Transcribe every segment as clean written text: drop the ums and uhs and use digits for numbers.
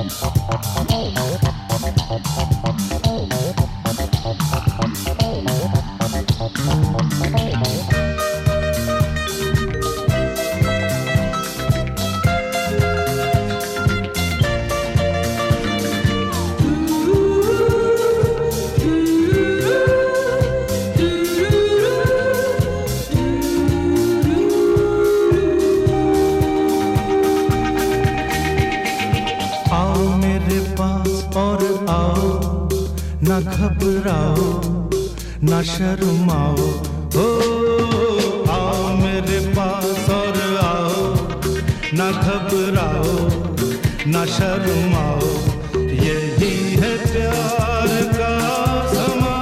और आओ, ना घबराओ, ना शर्माओ, हो आओ मेरे पास और आओ, ना घबराओ, ना शर्माओ, यही है प्यार का समा,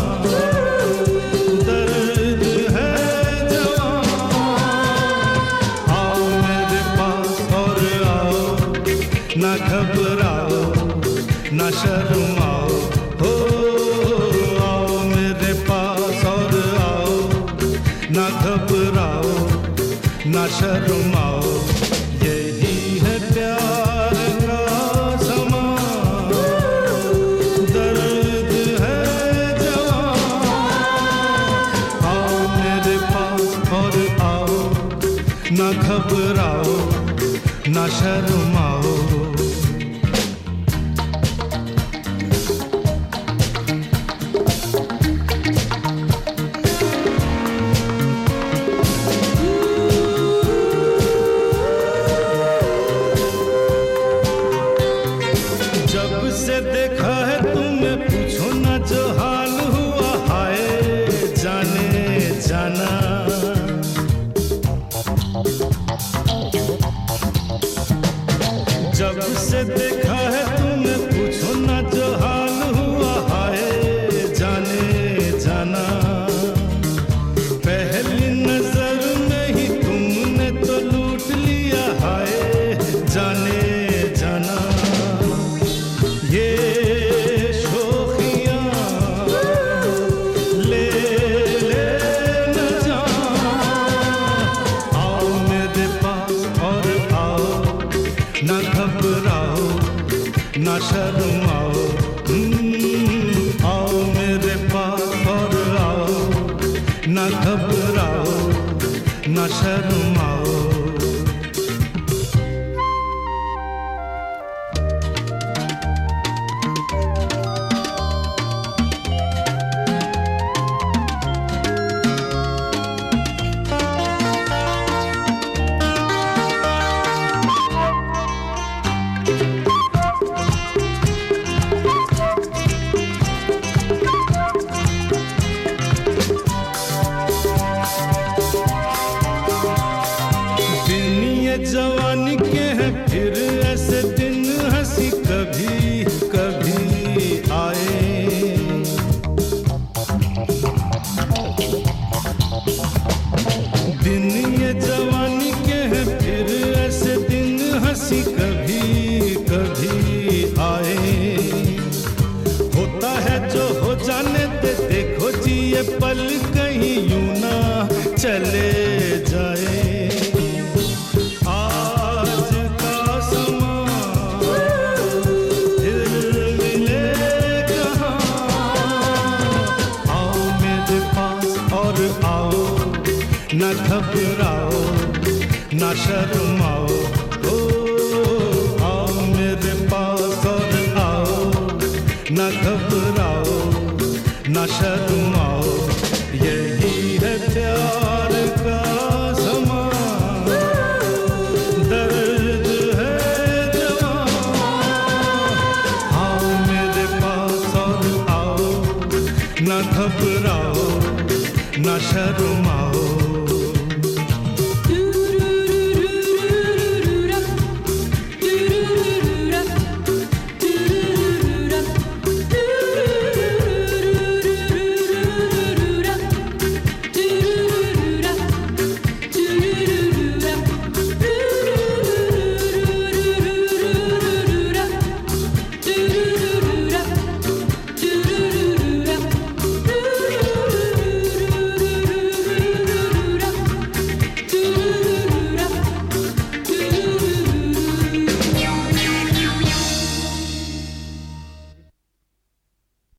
दर्द है जवां। आओ मेरे पास और आओ, ना घबराओ, ना शर्माओ, हो आओ मेरे पास और आओ, ना घबराओ, ना शर्माओ, यही है प्यार का समा, दर्द है जवां। आओ मेरे पास और आओ, ना घबराओ, ना शर्माओ। जब से देखा है तुम्हें पूछो ना जो हाल हुआ, हाय जाने जाना। जब से देखा है तुम्हें पूछो ना जो हाल हुआ, हाय जाने जाना। पहली नजर में ही तुमने तो लूट लिया, हाय जाने जाना। ये शोखियाँ ले ले न जा। आओ मेरे पास और आओ, ना घबराओ, ना शर्माओ। आओ मेरे पास और आओ, ना घबराओ, ना शर्माओ। जवानी के हैं फिर ऐसे दिन, हंसी कभी कभी आए। दिन ये जवानी के हैं फिर ऐसे दिन, हंसी कभी कभी आए। होता है जो हो जाने दे, देखो जी ये पल कहीं यूं ना चले जाए। ना घबराओ, ना शर्माओ, ओ आओ मेरे पास और आओ, ना घबराओ, ना शर्माओ, यही है प्यार का समा, दर्द है जवां। आओ मेरे पास और आओ, ना घबराओ, ना शर्माओ।